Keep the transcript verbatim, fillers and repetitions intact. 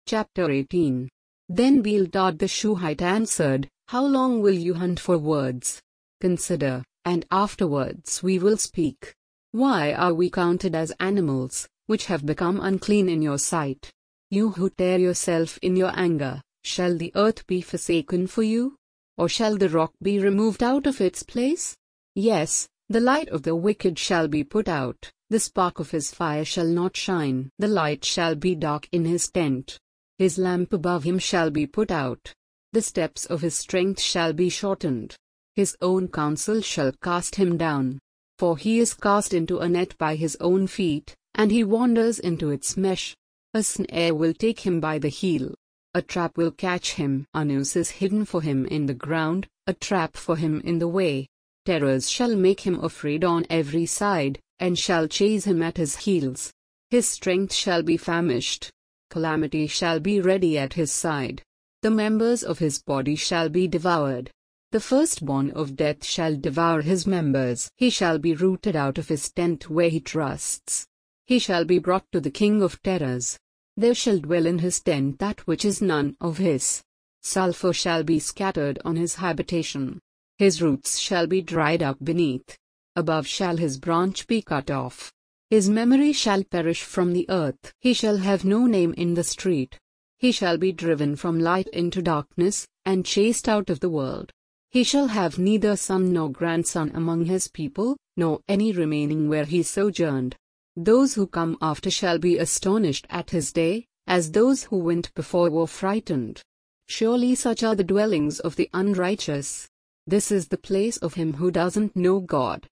Chapter eighteen. Then Bildad the Shuhite answered, How long will you hunt for words? Consider, and afterwards we will speak. Why are we counted as animals, which have become unclean in your sight? You who tear yourself in your anger, shall the earth be forsaken for you? Or shall the rock be removed out of its place? Yes, the light of the wicked shall be put out, the spark of his fire shall not shine. The light shall be dark in his tent. His lamp above him shall be put out. The steps of his strength shall be shortened. His own counsel shall cast him down. For he is cast into a net by his own feet, and he wanders into its mesh. A snare will take him by the heel. A trap will catch him. A noose is hidden for him in the ground, a trap for him in the way. Terrors shall make him afraid on every side, and shall chase him at his heels. His strength shall be famished. Calamity shall be ready at his side. The members of his body shall be devoured. The firstborn of death shall devour his members. He shall be rooted out of his tent where he trusts. He shall be brought to the king of terrors. There shall dwell in his tent that which is none of his. Sulphur shall be scattered on his habitation. His roots shall be dried up beneath. Above shall his branch be cut off. His memory shall perish from the earth. He shall have no name in the street. He shall be driven from light into darkness, and chased out of the world. He shall have neither son nor grandson among his people, nor any remaining where he sojourned. Those who come after shall be astonished at his day, as those who went before were frightened. Surely such are the dwellings of the unrighteous. This is the place of him who doesn't know God.